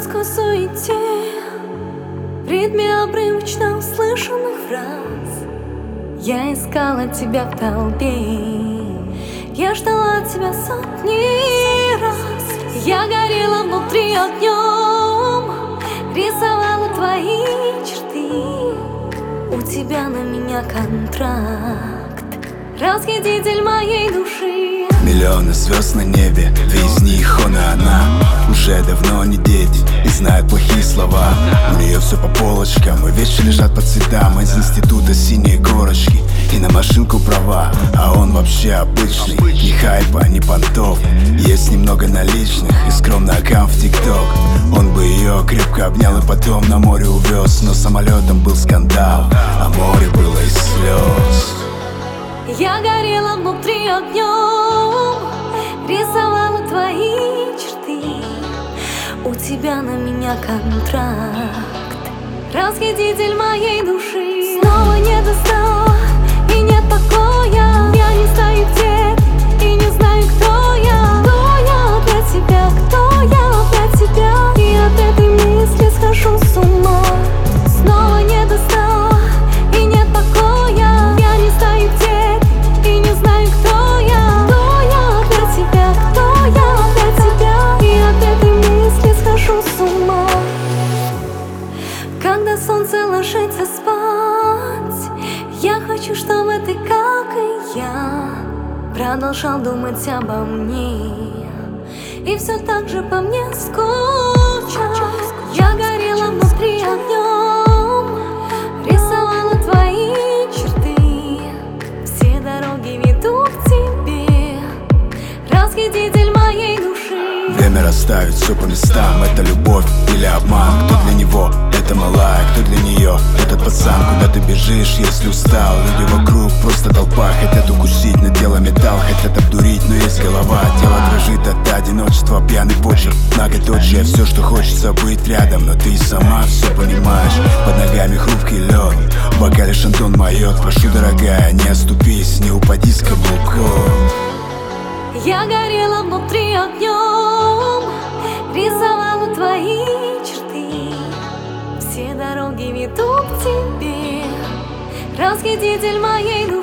городской суете, в ритме обрывочно услышанных фраз. Я искала тебя в толпе, я ждала тебя сотни раз. Я горела внутри огнем, рисовала твои черты. У тебя на меня контракт, расхититель моей души. Миллионы звезд на небе, две из них он и она. Уже давно не дети и знают плохие слова. У нее все по полочкам, и вещи лежат по цветам. Из института синие корочки и на машинку права. А он вообще обычный, ни хайпа, ни понтов. Есть немного наличных и скромный аккаунт в ТикТок. Он бы ее крепко обнял и потом на море увез. Но самолетом был скандал, а море было из слез. Я горела внутри огнем, рисовала твои черты. У тебя на меня контракт, расхититель моей души. Снова не достала и нет покоя. Я не знаю, где ты и не знаю, кто я. Кто я для тебя, кто я для тебя. И от этой мысли схожу с ума. Снова не достала и нет покоя. Я не знаю, где ты и не знаю, кто я. Кто я для тебя, кто я для тебя. И от этой мысли схожу с ума. Когда солнце ложится спать, я хочу, чтобы ты, как и я, продолжал думать обо мне и все так же по мне скучал. Я горела внутри огнем, рисовала твои черты. Все дороги ведут к тебе, расхититель моей души. Время расставить все по местам. Это любовь или обман? Кто для него это малая, кто для нее этот пацан? Куда ты бежишь, если устал? Люди вокруг просто толпа. Хотят укусить, на тело металл. Хотят обдурить, но есть голова. Тело дрожит от одиночества, пьяный почерк, многоточие. Все, что хочется быть рядом, но ты сама все понимаешь. Под ногами хрупкий лед, в бокале шантон моет. Прошу, дорогая, не оступись, не упади с каблуков. Я горела внутри огнем, рисовала твои черты. Все дороги ведут к тебе, расхититель моей души.